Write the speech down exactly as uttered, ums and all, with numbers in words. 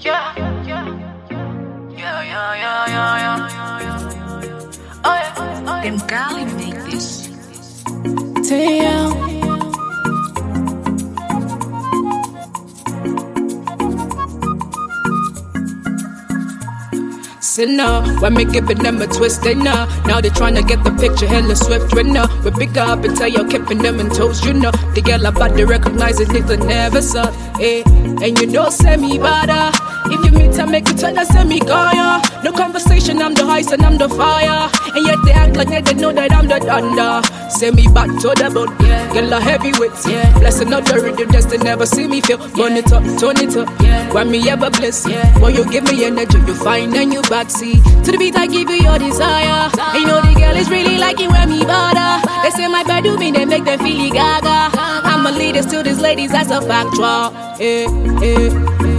Yeah, yeah, yeah, yeah, yeah, yeah, yeah. Oh yeah, oh yeah. Them Cali make this. Damn. Sinner, when me giving them a twist, they know. Now they tryna get the picture, hella swift winner. We pick up and tell you, keeping them in toast, you know. The girl about to recognize it, nigga never saw. Eh, and you know, send me better. If you meet her, make it turn, send me Gaia. No conversation, I'm the ice and I'm the fire. And yet they act like they don't know that I'm the thunder. Send me back to the boat, yeah. Girl, a heavyweight, yeah. Blessing out the rhythm, just to never see me feel. Burn it up, turn it up, yeah. When me ever bless, yeah. Boy, you give me energy, you find and you backseat. To the beat, I give you your desire. And you know the girl is really liking when me bother. They say my bad do me, they make them feel gaga. I'm a leader to these ladies, that's a factual. Eh, eh, eh.